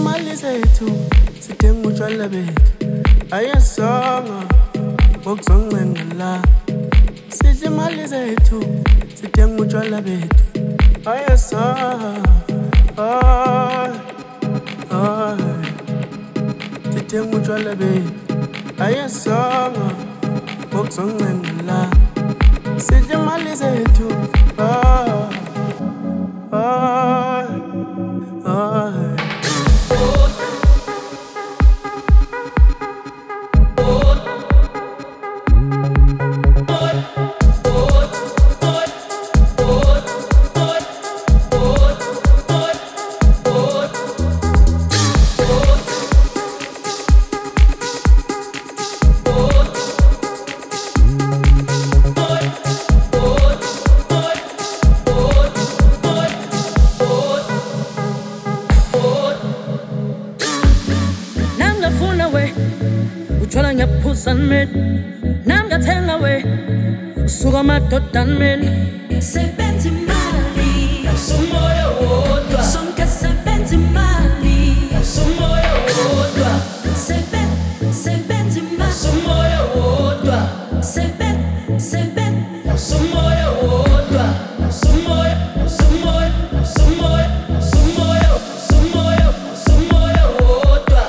imali zethu sidinga utshwala bethu ayesonga ngokuzongcengela sidla imali zethu sidinga utshwala bethu ayesonga sidinga utshwala bethu ayesonga ngokuzongcengela sidla imali zethu Namngathenga we suka madodana sebenza imali sumoya wodwa sonke sebenza imali sumoya wodwa sebenza imali sumoya wodwa sumoya wodwa sumoya wodwa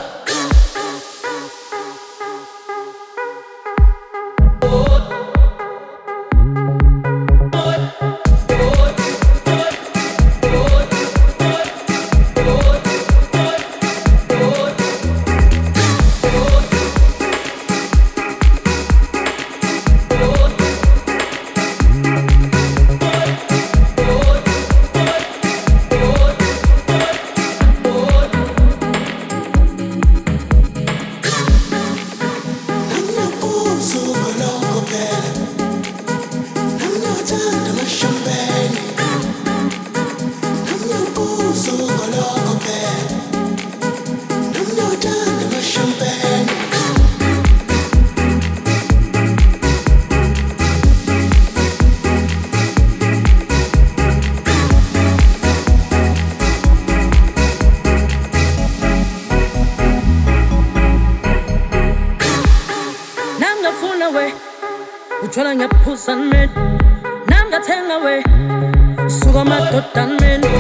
Uthola ngiyaphuza mina Namngathenga we suka madodana